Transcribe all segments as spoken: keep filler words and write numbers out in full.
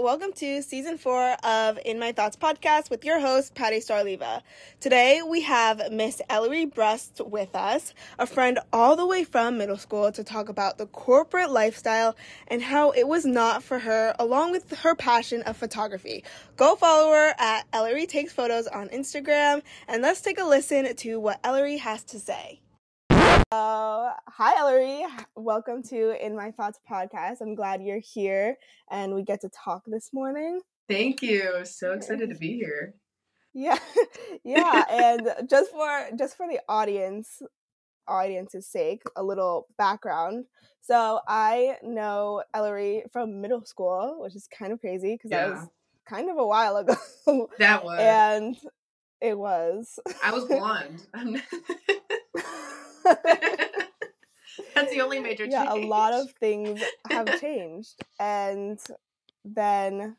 welcome to season four of In My Thoughts podcast with your host, Patty Starleva. Today we have Miss Ellery Brust with us, a friend all the way from middle school, to talk about the corporate lifestyle and how it was not for her, along with her passion of photography. Go follow her at Ellery Takes Photos on Instagram, and let's take a listen to what Ellery has to say. Uh, hi, Ellery. Welcome to In My Thoughts podcast. I'm glad you're here and we get to talk this morning. Thank you. So excited to be here. Yeah, yeah. And just for just for the audience, audience's sake, a little background. So I know Ellery from middle school, which is kind of crazy because Yeah. that was kind of a while ago. That was. And it was. I was blonde. That's the only major yeah, change. A lot of things have changed. And then,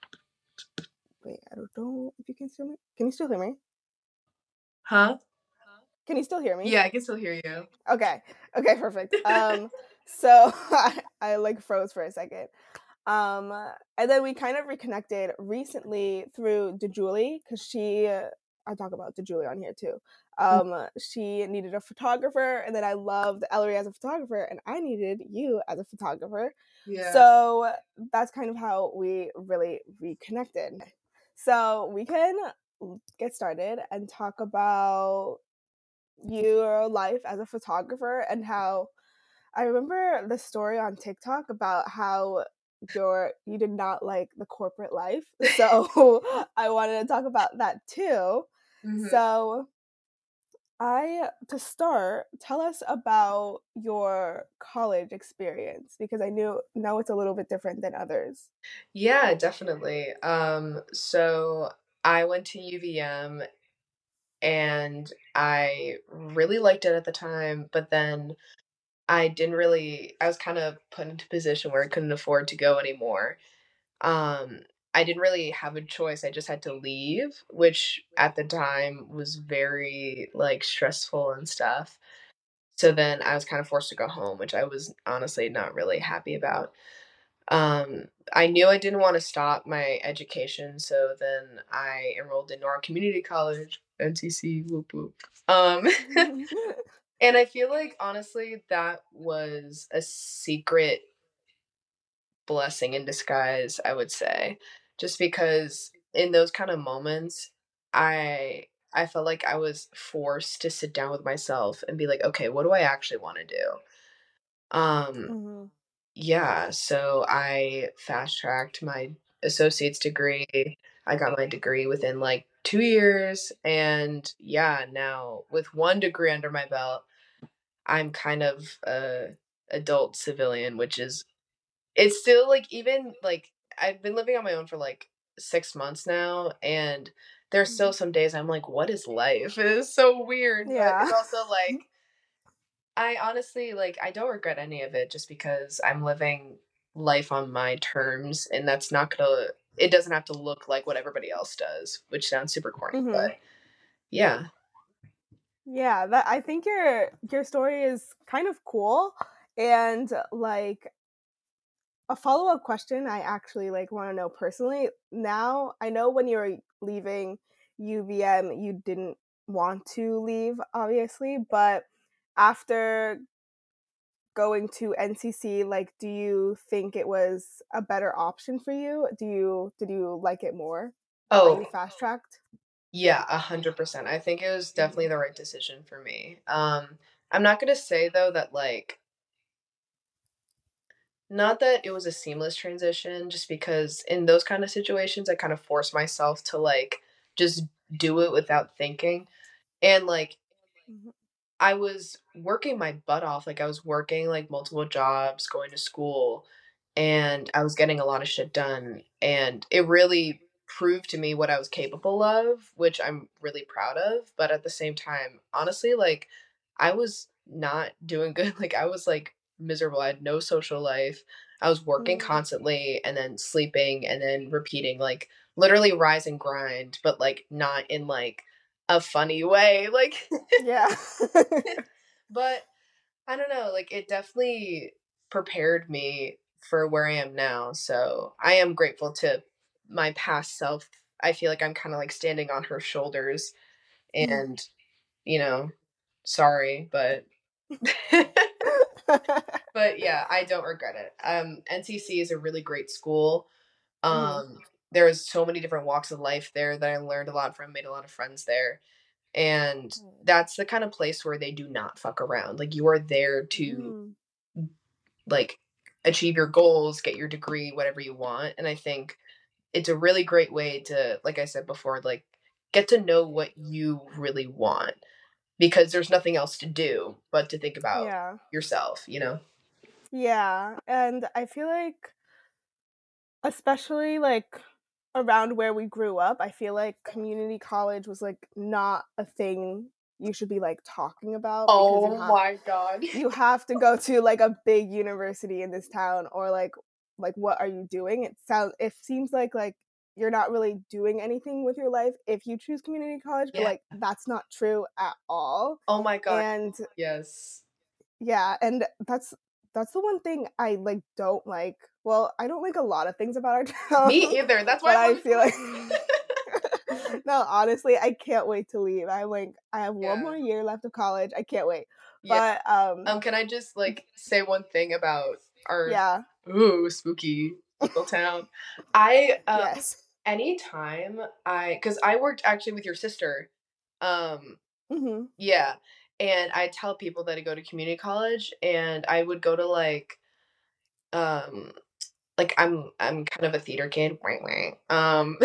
wait, I don't know if you can still hear me. Can you still hear me? Huh? Can you still hear me? Yeah, I can still hear you. Okay. Okay, perfect. Um, so I, I like froze for a second. Um, and then we kind of reconnected recently through DeJulie, because she, uh, I talk about DeJulie on here too. Um, mm-hmm. She needed a photographer, and then I loved Ellery as a photographer, and I needed you as a photographer. Yeah. So that's kind of how we really reconnected. So we can get started and talk about your life as a photographer and how I remember the story on TikTok about how your you did not like the corporate life. So I wanted to talk about that too. Mm-hmm. So I to start, tell us about your college experience, because I knew know it's a little bit different than others. Yeah, definitely. Um, so I went to U V M and I really liked it at the time, but then I didn't really, I was kind of put into a position where I couldn't afford to go anymore. Um, I didn't really have a choice. I just had to leave, which at the time was very like stressful and stuff. So then I was kind of forced to go home, which I was honestly not really happy about. Um, I knew I didn't want to stop my education, so then I enrolled in Nora Community College, N C C, whoop whoop. Um, and I feel like, honestly, that was a secret blessing in disguise, I would say. Just because in those kind of moments, I I felt like I was forced to sit down with myself and be like, okay, what do I actually want to do? Um, mm-hmm. Yeah, so I fast tracked my associate's degree. I got my degree within like two years. And yeah, now with one degree under my belt, I'm kind of a adult civilian, which is, it's still like, even like I've been living on my own for like six months now. And there's still some days I'm like, what is life? It is so weird. Yeah. But it's also like, I honestly, like, I don't regret any of it just because I'm living life on my terms, and that's not gonna, it doesn't have to look like what everybody else does, which sounds super corny, mm-hmm. but yeah. Yeah, that I think your your story is kind of cool, and like a follow-up question I actually like want to know personally. Now, I know when you were leaving U V M, you didn't want to leave, obviously, but after going to N C C, like, do you think it was a better option for you? Do you did you like it more? Oh, you fast tracked? Yeah, a hundred percent. I think it was definitely the right decision for me. Um, I'm not gonna say though that like, not that it was a seamless transition, just because in those kind of situations, I kind of forced myself to like just do it without thinking, and like. Mm-hmm. I was working my butt off. Like I was working like multiple jobs, going to school, and I was getting a lot of shit done. And it really proved to me what I was capable of, which I'm really proud of. But at the same time, honestly, like I was not doing good. Like I was like miserable. I had no social life. I was working mm-hmm. constantly and then sleeping and then repeating, like literally rise and grind, but like not in like a funny way, like yeah. But I don't know, like it definitely prepared me for where I am now. So I am grateful to my past self. I feel like I'm kind of like standing on her shoulders and, you know, sorry, but but yeah, I don't regret it. Um, N C C is a really great school. Mhm. Um, there's so many different walks of life there that I learned a lot from, made a lot of friends there. And Good. that's the kind of place where they do not fuck around. Like you are there to Mm. like achieve your goals, get your degree, whatever you want. And I think it's a really great way to, like I said before, like get to know what you really want because there's nothing else to do but to think about Yeah. yourself, you know? Yeah, and I feel like especially, like, around where we grew up, I feel like community college was, like, not a thing you should be, like, talking about because you Oh have my god. you have to go to, like, a big university in this town or, like like, what are you doing? It sounds it seems like, like, you're not really doing anything with your life if you choose community college, but, Yeah. like, that's not true at all, Oh my god. and Yes. yeah, and that's that's the one thing I, like, don't like. Well, I don't like a lot of things about our town, Me either. That's why but I I wanted to feel like leave. no, honestly, I can't wait to leave. I'm like, I have one Yeah. more year left of college. I can't wait. Yeah. But, um Um, can I just like say one thing about our yeah. ooh spooky little town? I um Yes. anytime I because I worked actually with your sister. Um, Mhm. yeah. And I tell people that I go to community college and I would go to like um like I'm I'm kind of a theater kid. Wah, wah. Um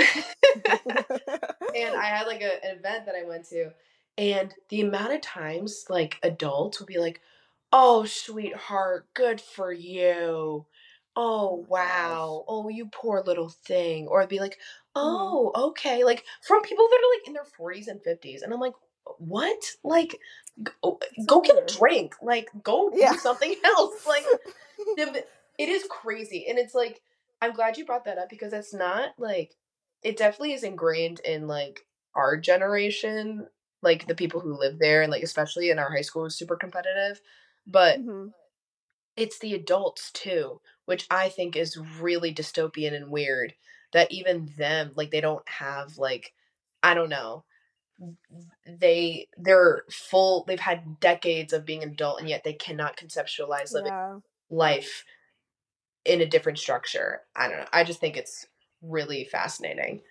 and I had like a, an event that I went to, and the amount of times like adults will be like, "Oh, sweetheart, good for you. Oh Oh, my gosh. wow. Oh, you poor little thing." Or I'd be like, Mhm. "Oh, okay." Like from people that are like in their forties and fifties. And I'm like, "What? Like go, It's so go get a weird. drink. Like go do Yeah. something else." Like the it is crazy, and it's like I'm glad you brought that up because it's not like it definitely is ingrained in like our generation, like the people who live there, and like especially in our high school is super competitive, but Mhm. it's the adults too, which I think is really dystopian and weird that even them like they don't have like I don't know they they're full they've had decades of being an adult and yet they cannot conceptualize living Yeah. life in a different structure. I don't know. I just think it's really fascinating.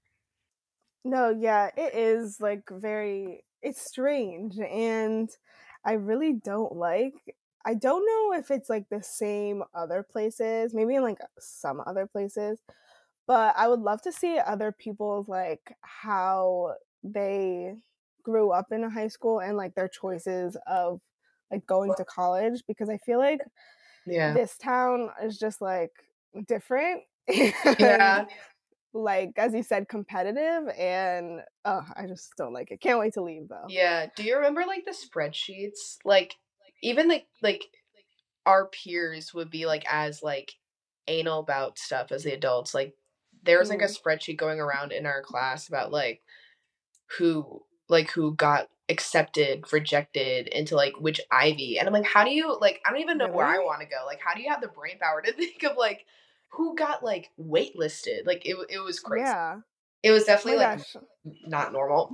No, yeah, it is, like, very it's strange, and I really don't like I don't know if it's, like, the same other places, maybe in, like, some other places, but I would love to see other people's, like, how they grew up in a high school and, like, their choices of, like, going to college because I feel like Yeah. this town is just, like, different, and Yeah. like, as you said, competitive, and, oh, I just don't like it. Can't wait to leave, though. Yeah. Do you remember like the spreadsheets? Like even like like our peers would be like as like anal about stuff as the adults. Like there was like a Mm. spreadsheet going around in our class about like who like who got accepted, rejected into like which Ivy. And I'm like, how do you like I don't even know where I Really? want to go. Like how do you have the brain power to think of like who got like waitlisted? Like it it was crazy. Yeah. It was My definitely like gosh. not normal.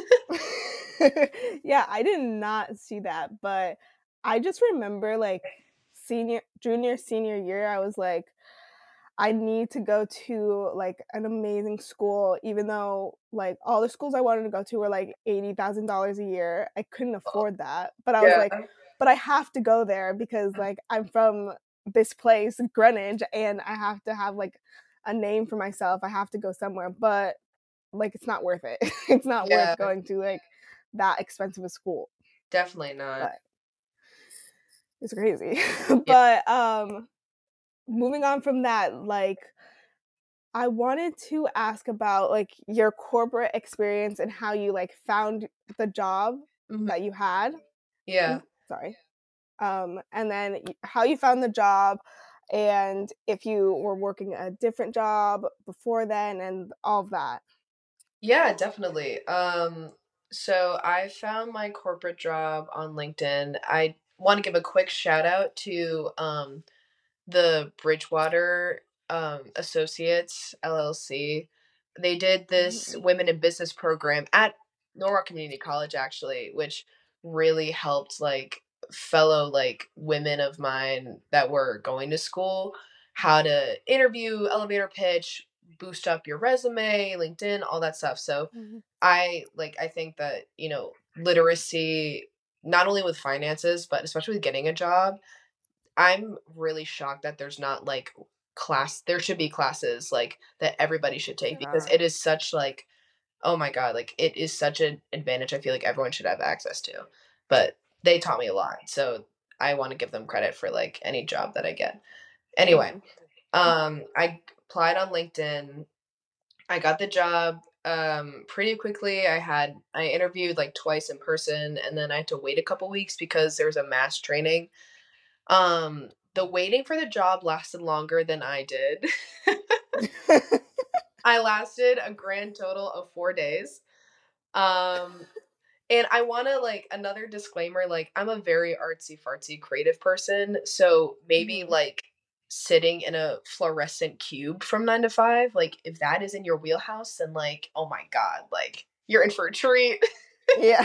Yeah, I did not see that, but I just remember, like, senior junior, senior year, I was like, I need to go to, like, an amazing school, even though, like, all the schools I wanted to go to were, like, eighty thousand dollars a year. I couldn't afford that, but I was Yeah. like, "But I have to go there because, like, I'm from this place, Greenwich, and I have to have, like, a name for myself. I have to go somewhere." But, like, it's not worth it. It's not worth Yeah, going to, like, that expensive a school, definitely not. but it's crazy. Yeah. But, um, moving on from that, like, I wanted to ask about, like, your corporate experience and how you, like, found the job Mhm. that you had. Yeah. Ooh, sorry. Um, and then y how you found the job, and if you were working a different job before then, and all of that. Yeah, definitely. Um, so I found my corporate job on LinkedIn. I want to give a quick shout out to um the Bridgewater um, Associates L L C. They did this Mhm. women in business program at Norwalk Community College, actually, which really helped like fellow like women of mine that were going to school how to interview, elevator pitch, boost up your resume, LinkedIn, all that stuff. So Mhm. I like I think that, you know, literacy not only with finances, but especially with getting a job, I'm really shocked that there's not like class there should be classes like that everybody should take because Yeah. it is such like oh my god, like it is such an advantage I feel like everyone should have access to. But they taught me a lot. So I want to give them credit for like any job that I get. Anyway, Mhm. um I applied on LinkedIn. I got the job um pretty quickly. I had I interviewed like twice in person and then I had to wait a couple weeks because there was a mass training. Um, the waiting for the job lasted longer than I did. I lasted a grand total of four days. Um, and I wanna, like another disclaimer, like, I'm a very artsy-fartsy creative person, so maybe, Mhm. like, sitting in a fluorescent cube from nine to five, like, if that is in your wheelhouse, then, like, oh my god, like, you're in for a treat. Yeah.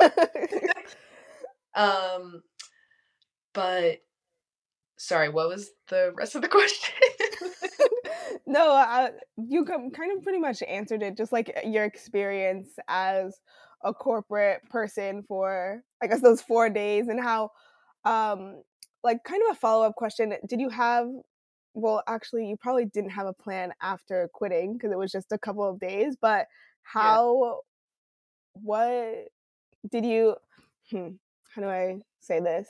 Um, but sorry, what was the rest of the question? No, uh, you com kind of pretty much answered it, just like uh, your experience as a corporate person for, I guess, those four days and how, um, like, kind of a follow-up question, did you have well, actually, you probably didn't have a plan after quitting because it was just a couple of days, but Yeah. how what did you hmm, how do I say this?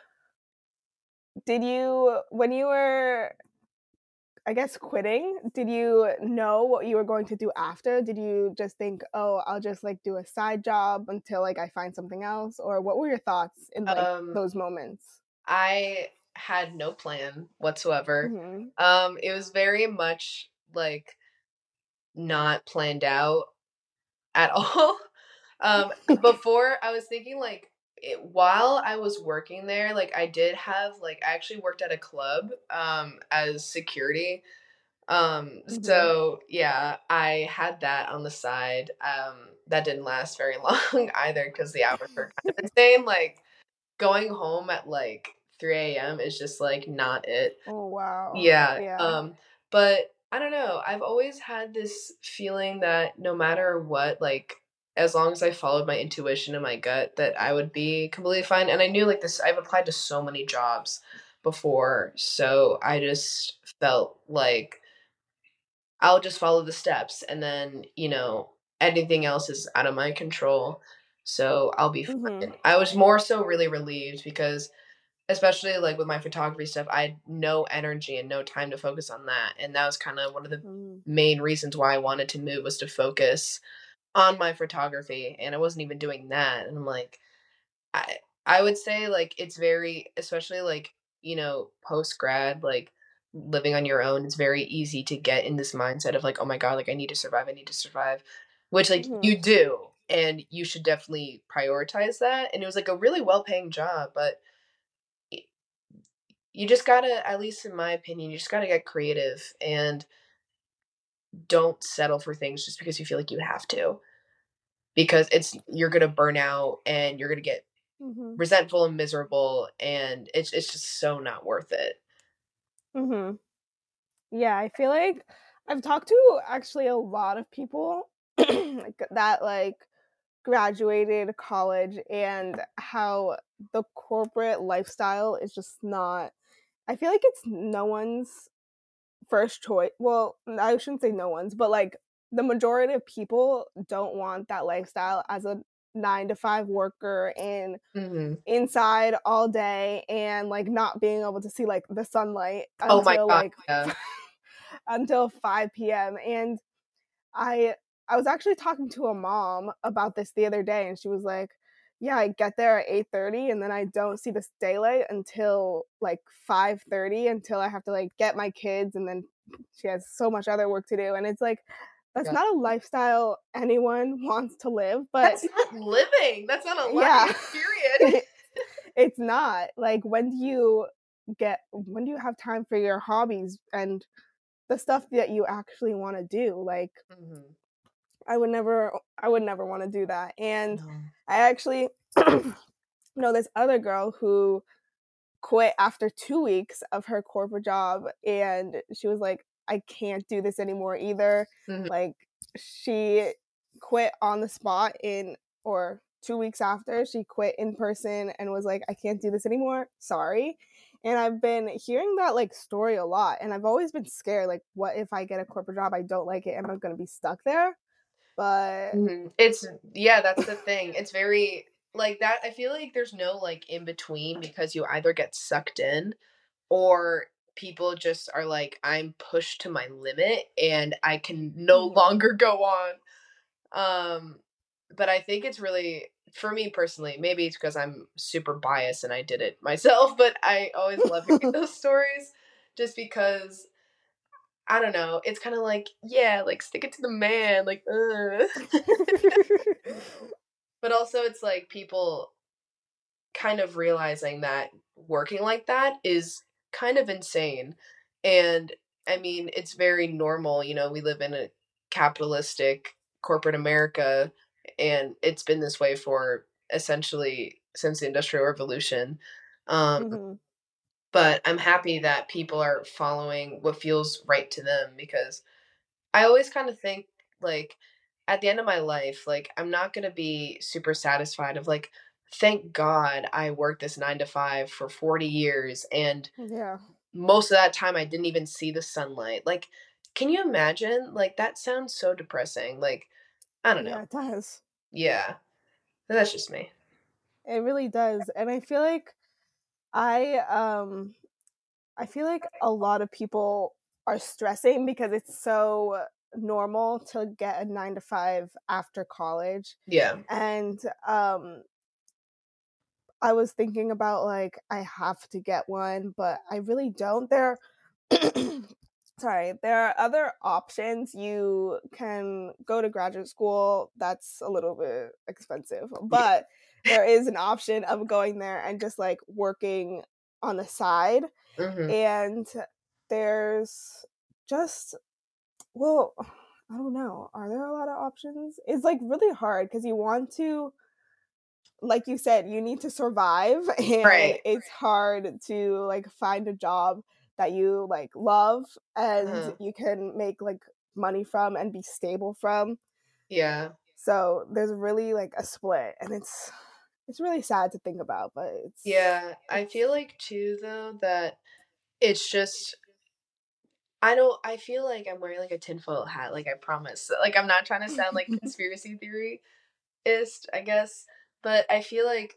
Did you when you were I guess quitting, did you know what you were going to do after? Did you just think, "Oh, I'll just, like, do a side job until, like, I find something else?" Or what were your thoughts in, like, Um those moments? I had no plan whatsoever. Mhm. Um, it was very much, like, not planned out at all. Um, before I was thinking, like, it while I was working there, like, I did have like, I actually worked at a club, um, as security. Um, Mhm. so, yeah, I had that on the side. Um, that didn't last very long either because the hours were kind of insane, like, going home at, like, three a m is just, like, not it. Oh, wow. Yeah, Yeah. um, but I don't know, I've always had this feeling that no matter what, like, as long as I followed my intuition and my gut, that I would be completely fine, and I knew, like, this I've applied to so many jobs before, so I just felt like I'll just follow the steps, and then, you know, anything else is out of my control, so I'll be Mhm. fine. I was more so really relieved because especially, like, with my photography stuff, I had no energy and no time to focus on that, and that was kinda one of the Mm. main reasons why I wanted to move was to focus on my photography, and I wasn't even doing that, and I'm like, I I would say, like, it's very especially, like, you know, post-grad, like, living on your own, it's very easy to get in this mindset of, like, "Oh my god, like, I need to survive, I need to survive," which, like, Mhm. you do, and you should definitely prioritize that, and it was, like, a really well-paying job, but y you just gotta at least in my opinion, you just gotta get creative and don't settle for things just because you feel like you have to, because it's you're gonna burn out, and you're gonna get Mhm. resentful and miserable, and it's it's just so not worth it. Mhm. Yeah, I feel like I've talked to actually a lot of people like that like graduated college and how the corporate lifestyle is just not I feel like it's no one's first choice. Well, I shouldn't say no one's, but like the majority of people don't want that lifestyle as a nine to five worker and Mhm. inside all day and like not being able to see like the sunlight Oh my until god, like yeah. until five p m. And I I was actually talking to a mom about this the other day and she was like, "Yeah, I get there at eight thirty and then I don't see this daylight until like five thirty until I have to like get my kids and then she has so much other work to do." And it's like that's Yeah. not a lifestyle anyone wants to live, but That's not living, that's not a yeah. life, period. It's not. Like when do you get when do you have time for your hobbies and the stuff that you actually want to do? Like Mhm. I would never I would never want to do that. And No. I actually know this other girl who quit after two weeks of her corporate job, and she was like, "I can't do this anymore either." Mhm. Like, she quit on the spot in or two weeks after, she quit in person and was like, "I can't do this anymore. Sorry." And I've been hearing that, like, story a lot, and I've always been scared, like, what if I get a corporate job, I don't like it, am I gonna be stuck there? But Mhm. It's yeah, that's the thing. It's very like that I feel like there's no, like, in between because you either get sucked in or people just are like, "I'm pushed to my limit and I can no mhm, longer go on." Um, but I think it's really for me personally, maybe it's because 'cause I'm super biased and I did it myself, but I always love hearing those stories just because I don't know, it's kinda like, yeah, like, stick it to the man, like, ugh. But also it's like people kind of realizing that working like that is kind of insane. And I mean, it's very normal, you know, we live in a capitalistic corporate America and it's been this way for essentially since the industrial revolution. Um Mhm, but I'm happy that people are following what feels right to them because I always kind of think like at the end of my life, like I'm not going to be super satisfied of like thank God I worked this nine to five for forty years and yeah. most of that time I didn't even see the sunlight. Like can you imagine? Like that sounds so depressing. Like I don't know. Yeah, it does. Yeah. That's just me. It really does, and I feel like I, um I feel like a lot of people are stressing because it's so normal to get a nine to five after college, Yeah. and, um, I was thinking about, like, I have to get one, but I really don't. There sorry, there are other options. You can go to graduate school, that's a little bit expensive, Yeah. but there is an option of going there and just, like, working on the side, Mhm. and there's just well, I don't know. Are there a lot of options? It's, like, really hard because you want to like you said, you need to survive, and Right. it's hard to, like, find a job that you, like, love and Uh-huh. you can make, like, money from and be stable from. Yeah. So, there's really, like, a split, and it's it's really sad to think about, but it's Yeah. I it's feel like too though that it's just I don't I feel like I'm wearing, like, a tinfoil hat, like, I promise. Like, I'm not trying to sound like conspiracy theory-ist, I guess, but I feel like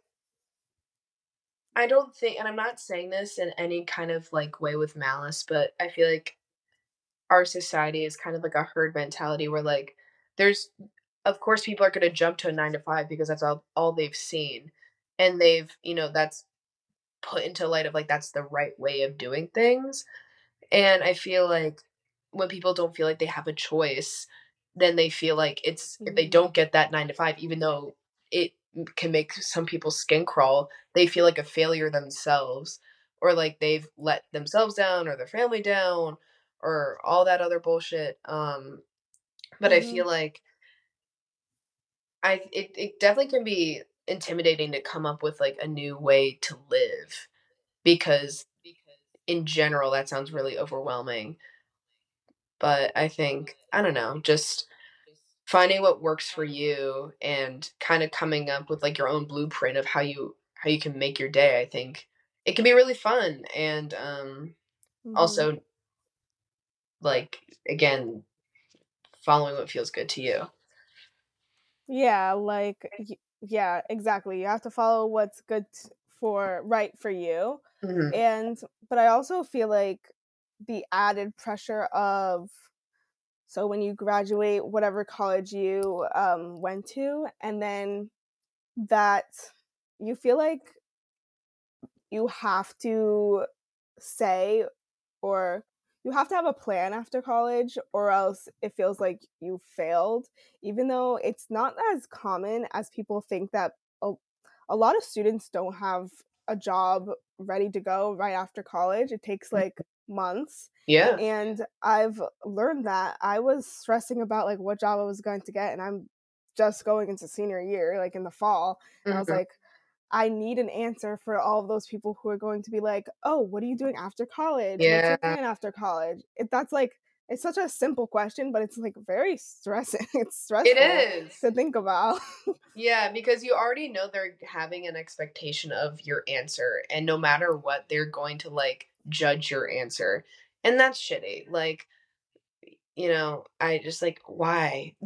I don't think and I'm not saying this in any kind of, like, way with malice, but I feel like our society is kind of like a herd mentality where, like, there's of course, people are gonna jump to a nine to five because that's all all they've seen, and they've you know, that's put into light of, like, that's the right way of doing things. And I feel like when people don't feel like they have a choice, then they feel like it's if they Mhm, don't get that nine to five, even though it m can make some people's skin crawl, they feel like a failure themselves, or like they've let themselves down or their family down or all that other bullshit, um, but I mhm. feel like I it it definitely can be intimidating to come up with, like, a new way to live because in general, that sounds really overwhelming. But I think, I don't know, just finding what works for you and kinda coming up with, like, your own blueprint of how you how you can make your day, I think it can be really fun and, um, Mhm. also, like, again, following what feels good to you. Yeah, like y yeah, exactly. You have to follow what's good t for right for you, Mhm. and but I also feel like the added pressure of so when you graduate, whatever college you, um, went to, and then that you feel like you have to say or you have to have a plan after college or else it feels like you failed, even though it's not as common as people think that a, a lot of students don't have a job ready to go right after college. It takes like months. Yeah. And I've learned that I was stressing about like what job I was going to get, and I'm just going into senior year, like in the fall. And I was Mhm. like, I need an answer for all of those people who are going to be like, "Oh, what are you doing after college? What's your Yeah. plan after college?" It, that's like it's such a simple question, but it's like very stressing. It's It stressful is. to think about. Yeah, because you already know they're having an expectation of your answer, and no matter what, they're going to like judge your answer. And that's shitty. Like, you know, I just like, why?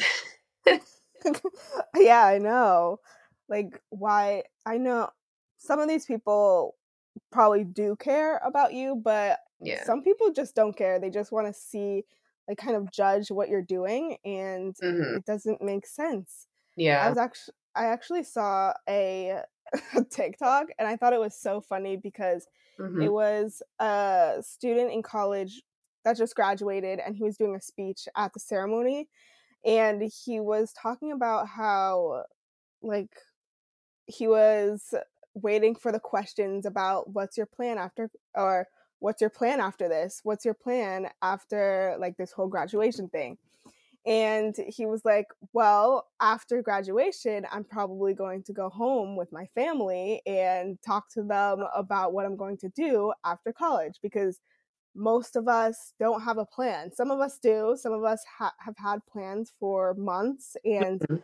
Yeah, I know. Like, why? I know some of these people probably do care about you, but Yeah. some people just don't care. They just want to see, like, kind of judge what you're doing, and Mhm. it doesn't make sense. I Yeah. was actually, I actually saw a TikTok, and I thought it was so funny because it Mhm. was a student in college that just graduated, and he was doing a speech at the ceremony, and he was talking about how, like, he was waiting for the questions about what's your plan after, or what's your plan after this? What's your plan after like this whole graduation thing? And he was like, "Well, after graduation, I'm probably going to go home with my family and talk to them about what I'm going to do after college because most of us don't have a plan. Some of us do. Some of us ha- have had plans for months, and Mhm.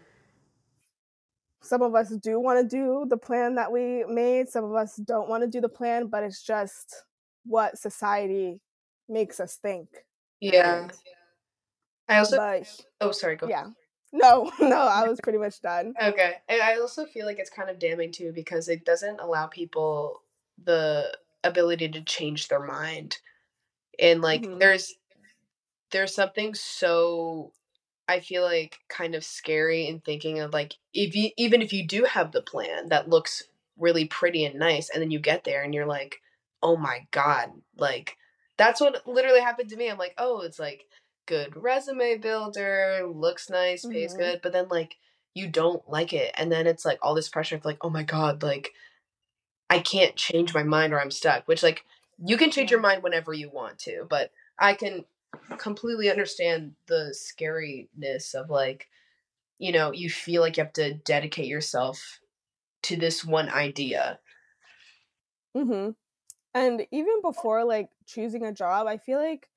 some of us do want to do the plan that we made. Some of us don't want to do the plan, but it's just what society makes us think. Yeah. And, I also but Oh, sorry, go. yeah. No, no, I was pretty much done. Okay. And I also feel like it's kind of damning too because it doesn't allow people the ability to change their mind. And like Hmm. there's there's something so I feel like kind of scary in thinking of like if you even if you do have the plan that looks really pretty and nice and then you get there and you're like, "Oh my god." Like that's what literally happened to me. I'm like, "Oh, it's like good resume builder, looks nice, pays Hmm. good." But then like you don't like it and then it's like all this pressure of like, "Oh my god, like I can't change my mind or I'm stuck," which like you can change your Yeah. mind whenever you want to, but I can completely understand the scariness of like, you know, you feel like you have to dedicate yourself to this one idea. Hmm. And even before like choosing a job, I feel like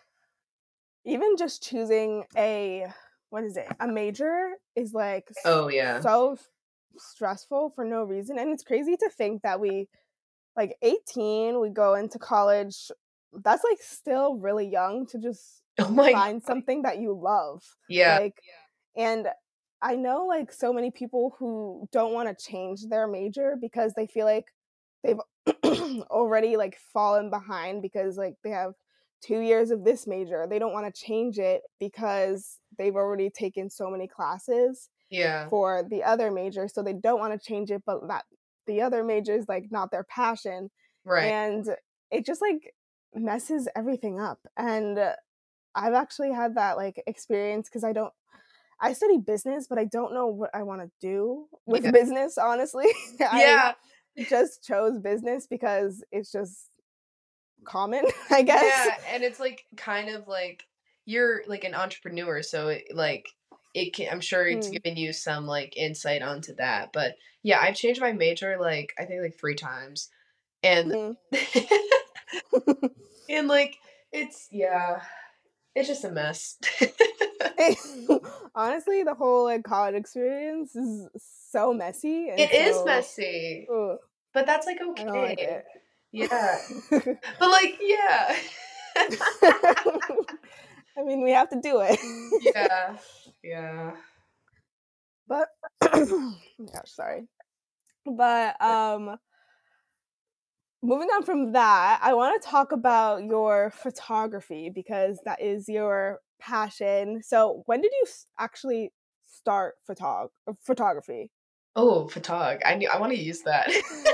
even just choosing a, what is it, a major is like Oh yeah. so stressful for no reason. And it's crazy to think that we, like, eighteen, we go into college. That's like still really young to just Oh my god. find something that you love. Yeah. Like, and I know like so many people who don't want to change their major because they feel like they've already like fallen behind because like they have two years of this major. They don't want to change it because they've already taken so many classes Yeah. for the other major, so they don't want to change it, but that the other major is like not their passion, Right. and it just like messes everything up. And uh, I've actually had that like experience because I don't I study business, but I don't know what I want to do with Yeah. business, honestly. I Yeah. just chose business because it's just common, I guess. Yeah, and it's like kind of like you're like an entrepreneur, so it, like it can I'm sure it's Mm. giving you some like insight onto that. But yeah, I've changed my major like I think like three times. And Mhm. and like it's yeah, it's just a mess. Honestly, the whole like college experience is so messy, and It is so messy, ugh, but that's like I don't like okay. it. Yeah. But like yeah. I mean, we have to do it. Yeah. Yeah. But oh my gosh, sorry. But um moving on from that, I want to talk about your photography because that is your passion. So, when did you s- actually start photog- photography? Oh, photog. I knew I want to use that.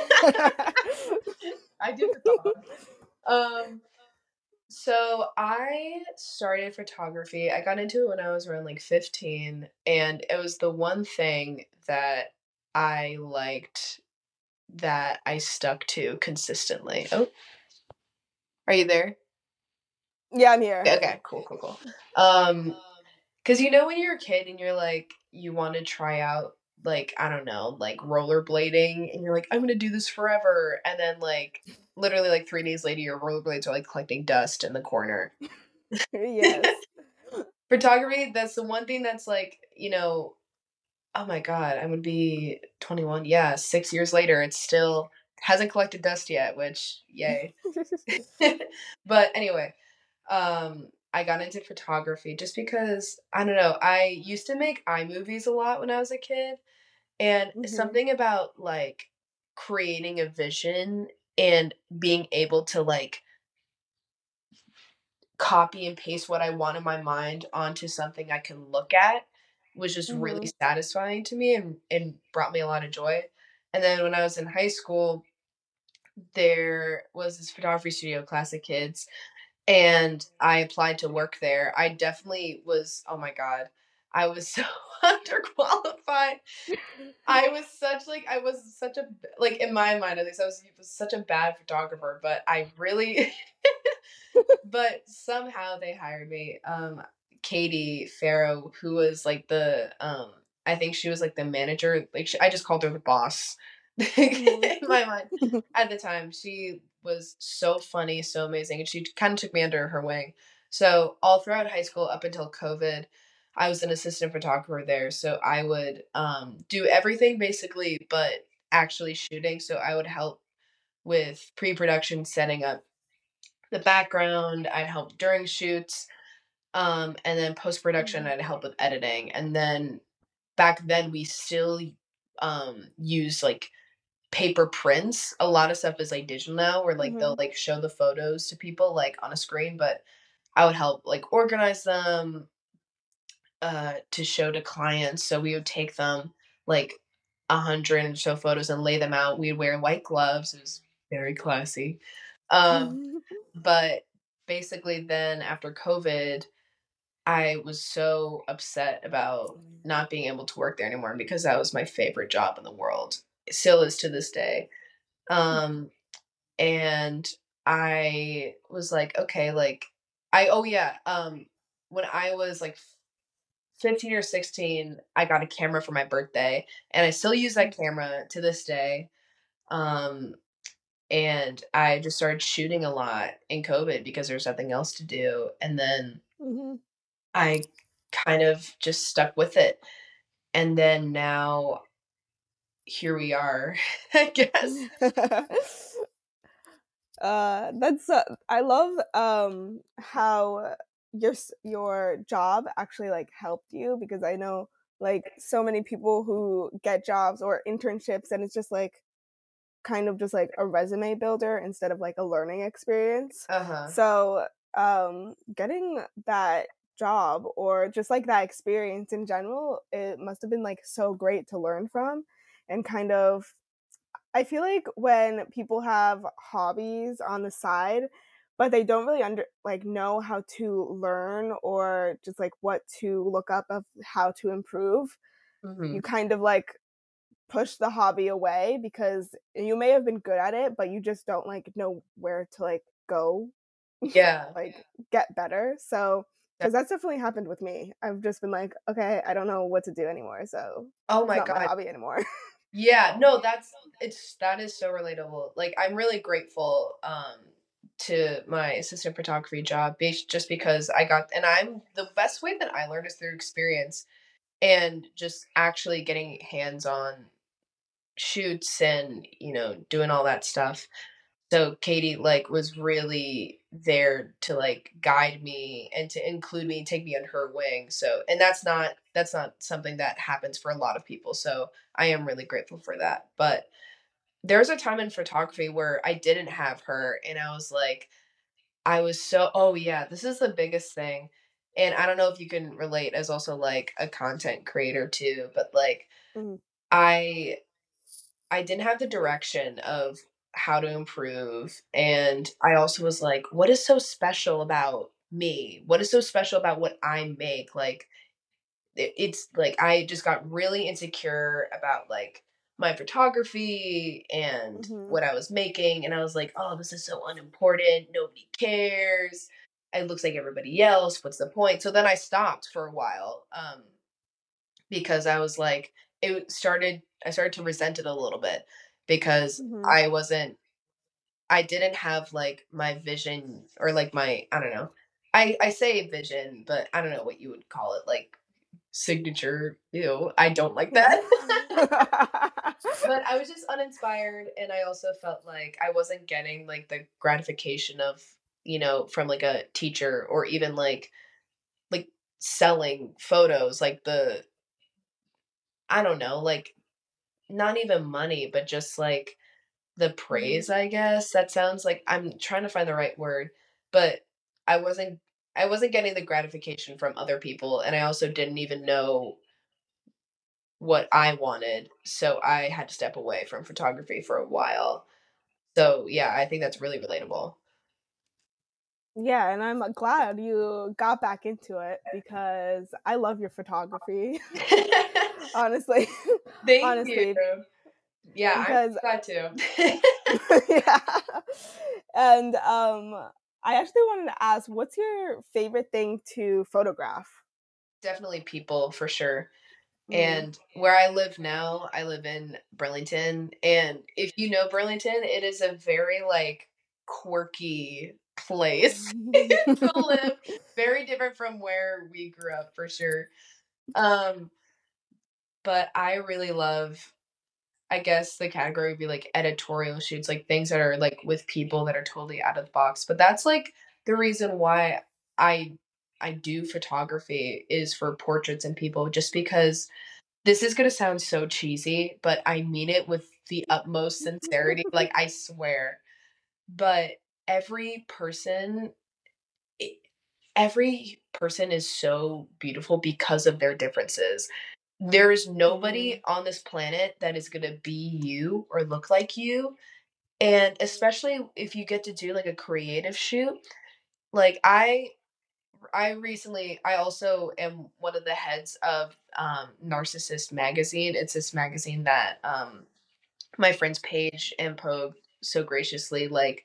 I do photog. Um So I started photography. I got into it when I was around like fifteen, and it was the one thing that I liked that I stuck to consistently. Oh, are you there? Yeah, I'm here. Okay, cool, cool, cool. Um, because you know when you're a kid and you're like, you want to try out, like, I don't know, like rollerblading, and you're like, I'm gonna do this forever, and then like literally like three days later, your rollerblades are like collecting dust in the corner. Yes. Photography, that's the one thing that's like, you know, oh my god, I would be twenty-one. Yeah, six years later, it still hasn't collected dust yet, which yay. But anyway, um, I got into photography just because I don't know. I used to make iMovies a lot when I was a kid, and Mhm. something about like creating a vision and being able to like copy and paste what I want in my mind onto something I can look at was just really Mhm. satisfying to me and and brought me a lot of joy. And then when I was in high school, there was this photography studio, Classic Kids, and I applied to work there. I definitely was, oh my god, I was so underqualified. I was such like I was such a like in my mind at least I was, was such a bad photographer, but I really but somehow they hired me. Um, Katie Farrow, who was like the, um, I think she was like the manager. Like she, I just called her the boss Mhm. in my mind at the time. She was so funny, so amazing, and she kind of took me under her wing. So all throughout high school, up until COVID, I was an assistant photographer there. So I would um, do everything basically, but actually shooting. So I would help with pre-production, setting up the background, I'd help during shoots, um, and then post production, Mhm. I'd help with editing. And then back then, we still um, use like paper prints. A lot of stuff is like digital now, where like they'll Mhm. like show the photos to people like on a screen, but I would help like organize them uh, to show to clients. So we would take them like a hundred or so photos and lay them out. We'd wear white gloves. It was very classy. Um, but basically then after COVID, I was so upset about not being able to work there anymore because that was my favorite job in the world. It still is to this day. Um, and I was like, okay, like I oh yeah, um when I was like fifteen or sixteen, I got a camera for my birthday and I still use that camera to this day. Um and I just started shooting a lot in COVID because there's nothing else to do. And then Mhm. I kind of just stuck with it. And then now here we are, I guess. Uh, that's uh, I love um how your s- your job actually like helped you, because I know like so many people who get jobs or internships and it's just like kind of just like a resume builder instead of like a learning experience. Uh-huh. So, um, getting that job or just like that experience in general, it must have been like so great to learn from and kind of I feel like when people have hobbies on the side, but they don't really under like know how to learn or just like what to look up of how to improve, you Mhm. kind of like push the hobby away because you may have been good at it, but you just don't like know where to like go, Yeah. like get better. So, That because that's definitely happened with me. I've just been like, okay, I don't know what to do anymore. So oh it's my not my god. hobby anymore. Yeah, no, that's it's that is so relatable. Like I'm really grateful um to my assistant photography job bas- just because I got and I'm the best way that I learned is through experience and just actually getting hands-on shoots and, you know, doing all that stuff. So Katie like was really there to like guide me and to include me, take me under her wing. So and that's not that's not something that happens for a lot of people. So I am really grateful for that. But there's a time in photography where I didn't have her and I was like I was so oh yeah, this is the biggest thing. And I don't know if you can relate as also like a content creator too, but like Mhm. I I didn't have the direction of how to improve, and I also was like, "What is so special about me? What is so special about what I make?" Like, it it's like, I just got really insecure about, like, my photography and Mhm. what I was making, and I was like, "Oh, this is so unimportant. Nobody cares. It looks like everybody else. What's the point?" So then I stopped for a while, um, because I was like, it started. I started to resent it a little bit because Mhm. I wasn't. I didn't have like my vision or like my I don't know. I I say vision, but I don't know what you would call it, like signature. Ew, I don't like Yeah. that. But I was just uninspired, and I also felt like I wasn't getting like the gratification of, you know, from like a teacher or even like like selling photos, like the I don't know, like not even money, but just like the Mhm. praise, I guess. That sounds like I'm trying to find the right word, but I wasn't I wasn't getting the gratification from other people, and I also didn't even know what I wanted, so I had to step away from photography for a while. So, yeah, I think that's really relatable. Yeah, and I'm glad you got back into it because I love your photography. Honestly. Thank you. Honestly, Yeah, I'm because glad too. yeah. And um I actually wanted to ask, what's your favorite thing to photograph? Definitely people for sure. Mhm. And where I live now, I live in Burlington, and if you know Burlington, it is a very, like, quirky place to live, very different from where we grew up for sure. Um, but I really love I guess the category would be, like, editorial shoots, like, things that are, like, with people that are totally out of the box, but that's, like, the reason why I I do photography is for portraits and people just because this is gonna sound so cheesy, but I mean it with the utmost sincerity, like, I swear. But every person e every person is so beautiful because of their differences. There is nobody Mhm. on this planet that is gonna be you or look like you, and especially if you get to do, like, a creative shoot. Like, I I recently I also am one of the heads of, um, Narcissist Magazine. It's this magazine that, um, my friends Paige and Pogue so graciously, like,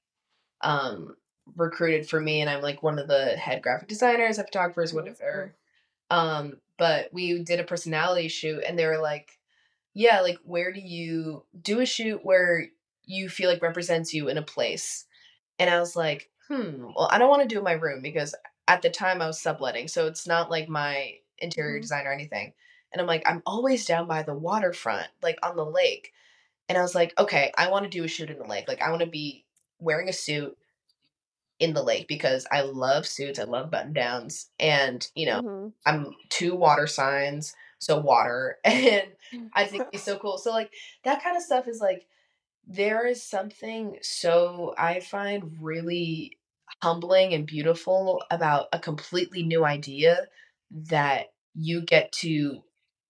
um, recruited for me, and I'm, like, one of the head graphic designers and photographers, Oh, that's cool. whatever. Um, but we did a personality shoot, and they were like, "Yeah, like, where do you do a shoot where you feel like represents you in a place?" And I was like, "Hmm, well, I don't wanna do it in my room," because at the time I was subletting, so it's not like my interior Mhm. design or anything. And I'm like, "I'm always down by the waterfront, like, on the lake." And I was like, "Okay, I wanna do a shoot in the lake." Like, I wanna be wearing a suit in the lake because I love suits, I love button downs, and, you know, Mhm. I'm two water signs, so water, and I think it's so cool. So, like, that kinda stuff is, like, there is something so I find really humbling and beautiful about a completely new idea that you get to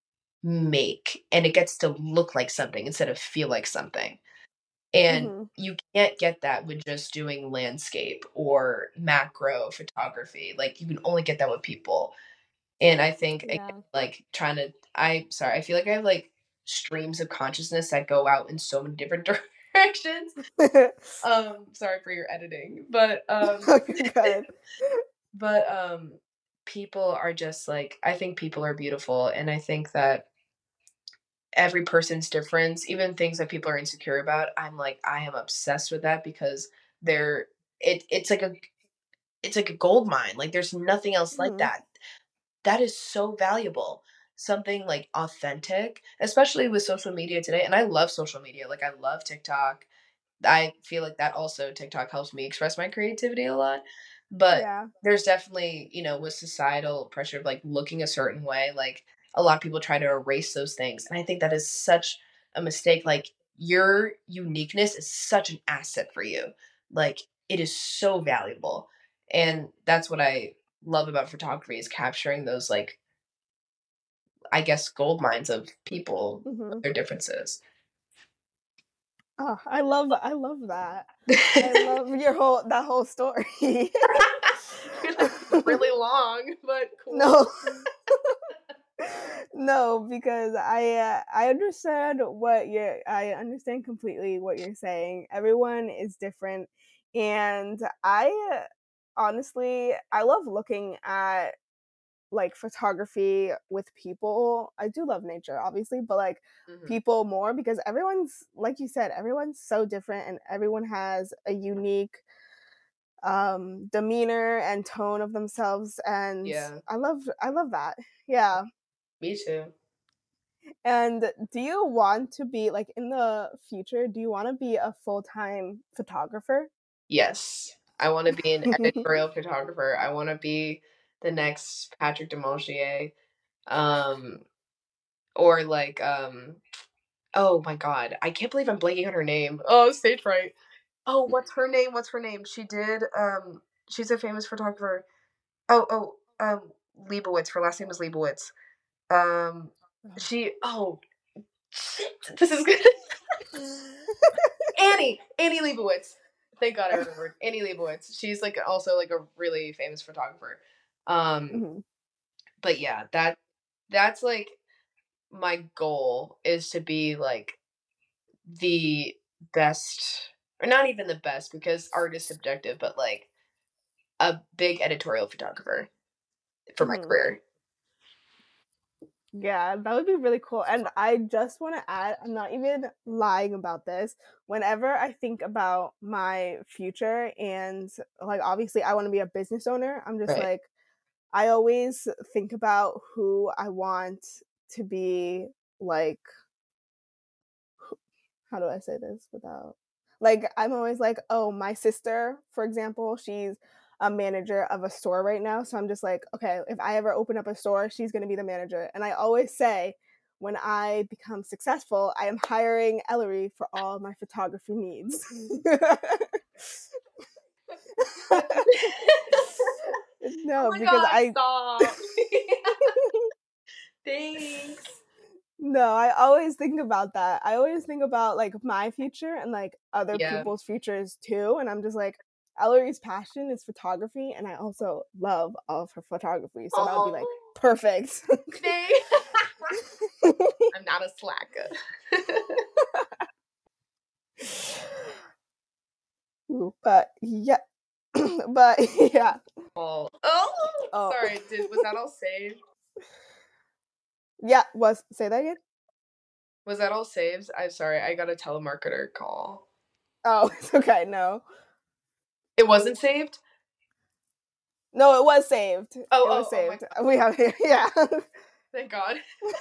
make, and it gets to look like something instead of feel like something. And Mhm. you can't get that with just doing landscape or macro photography. Like, you can only get that with people. And I think, again, Yeah. like, trying to I sorry, I feel like I have, like, streams of consciousness that go out in so many different directions. Um, sorry for your editing, but, um Good. but, um, people are just, like I think people are beautiful, and I think that every person's difference, even things that people are insecure about, I'm like, I am obsessed with that because they're it it's like a it's like a gold mine, like, there's nothing else like Mhm. that. That is so valuable. Something, like, authentic, especially with social media today, and I love social media, like, I love TikTok. I feel like that also TikTok helps me express my creativity a lot, but Yeah. there's definitely, you know, with societal pressure of, like, looking a certain way, like, a lot of people try to erase those things, and I think that is such a mistake, like, your uniqueness is such an asset for you, like, it is so valuable, and that's what I love about photography is capturing those, like, I guess, gold mines of people, with Mhm. their differences. Oh, I love I love that. I love your whole that whole story. You're like, "Really long, but cool." No. No, because I uh, I understand what you're I understand completely what you're saying. Everyone is different, and I uh, honestly I love looking at like photography with people. I do love nature, obviously, but like Mhm. people more because everyone's like you said, everyone's so different and everyone has a unique um demeanor and tone of themselves and Yeah, I love I love that. Yeah. me too. And do you want to be like in the future, do you want to be a full-time photographer? Yes. I wanna be an editorial photographer. I wanna be the next Patrick Demontier, um, or like, um oh my god, I can't believe I'm blanking on her name. Oh, stage fright. Oh, what's her name? What's her name? She did, um she's a famous photographer. Oh, oh, um, Leibowitz. Her last name is Leibowitz. Um, she oh, shit, this is good. Annie, Annie Leibovitz. Thank God I remembered Annie Leibovitz. She's like also like a really famous photographer. Um, Mhm. but yeah, that that's like my goal is to be like the best, or not even the best because art is subjective, but like a big editorial photographer for my Mhm. career. Yeah, that would be really cool. And I just want to add, I'm not even lying about this. Whenever I think about my future and like obviously I want to be a business owner, I'm just Right. like I always think about who I want to be like how do I say this without like I'm always like, oh, my sister, for example, she's a manager of a store right now. So I'm just like, okay, if I ever open up a store, she's gonna be the manager. And I always say when I become successful, I am hiring Ellery for all my photography needs. Oh No, my because god, I stop. Thanks. no, I always think about that. I always think about like my future and like other Yeah. people's futures too. And I'm just like, Ellery's passion is photography, and I also love all of her photography. So that would be like Oh, perfect. thanks. I'm not a slacker. But yeah, but yeah. Oh, oh, Oh, sorry. Did was that all saved? yeah. Was say that again? Was that all saved? I'm sorry. I got a telemarketer call. Oh, it's okay. No, It wasn't saved? no, it was saved. Oh, It was oh, oh my saved. god. We have yeah. Thank God.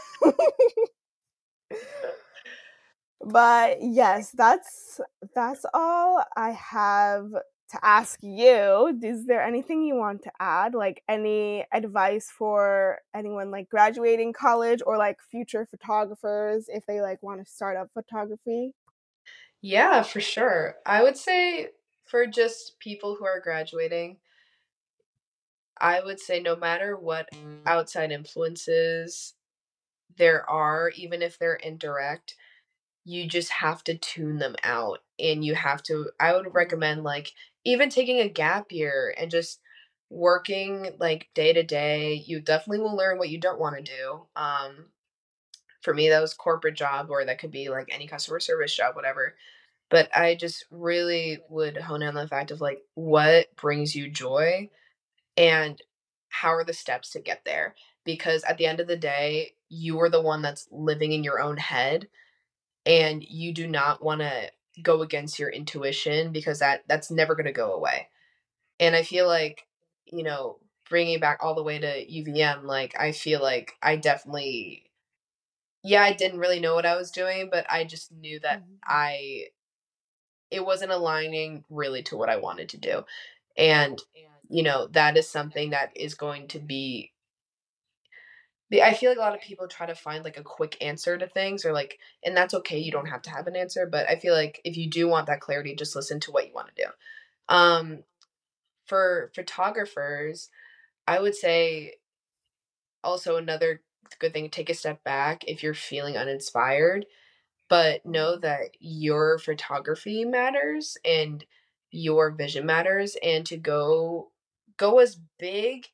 But yes, that's that's all I have to ask you. Is there anything you want to add? Like any advice for anyone like graduating college or like future photographers if they like want to start up photography? Yeah, for sure. I would say for just people who are graduating, I would say no matter what outside influences there are, even if they're indirect, you just have to tune them out. And you have to, I would Mhm. recommend like even taking a gap year and just working like day to day. You definitely will learn what you don't want to do. Um, for me, that was corporate job, or that could be like any customer service job, whatever. But I just really would hone in on the fact of like what brings you joy and how are the steps to get there? Because at the end of the day, you are the one that's living in your own head, and you do not want to go against your intuition because that that's never going to go away. And I feel like, you know, bringing it back all the way to U V M, like I feel like I definitely, yeah, I didn't really know what I was doing, but I just knew that Mhm. I it wasn't aligning really to what I wanted to do. And you know, that is something that is going to be the I feel like a lot of people try to find like a quick answer to things, or like, and that's okay, you don't Mhm. have to have an answer, but I feel like if you do want that clarity, just listen to what you want to do. Um for photographers, I would say also another good thing, take a step back if you're feeling uninspired, but know Mhm. that your photography matters and your vision matters, and to go go as big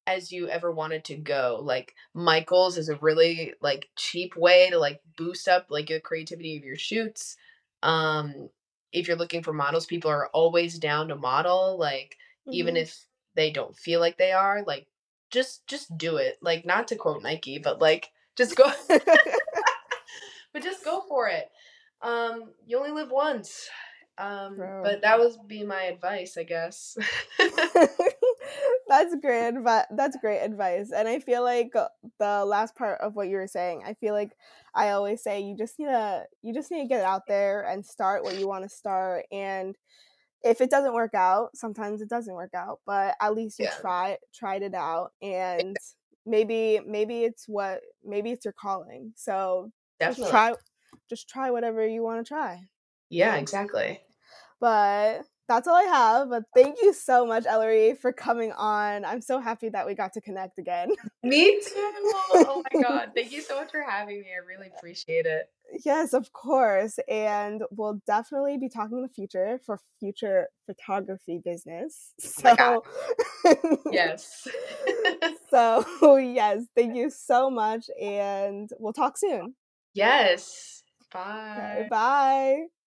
as you ever wanted to go. Like, Michaels is a really, like, cheap way to, like, boost up, like, the creativity of your shoots. Um, if you're looking for models, people are always down to model, like, even Mhm. if they don't feel like they are, like, just just do it. Like, not to quote Nike, but, like, just go but just go for it. Um, you only live once. Um, True. but that was be my advice, I guess. That's great advi that's great advice, and I feel like, uh, the last part of what you were saying, I feel like I always say you just need to you just need to get it out there and start what you wanna start, and if it doesn't work out, sometimes it doesn't work out, but at least you Yeah, try tried it out, and maybe maybe it's what maybe it's your calling. So just definitely. try just try whatever you wanna try. Yeah, exactly. But that's all I have, but thank you so much, Ellery, for coming on. I'm so happy that we got to connect again. Me too. Oh my god. Thank you so much for having me. I really appreciate it. Yes, of course, and we'll definitely be talking in the future for future photography business. Oh my god. So Yes. so, yes, thank you so much, and we'll talk soon. Yes. Okay, Bye. bye.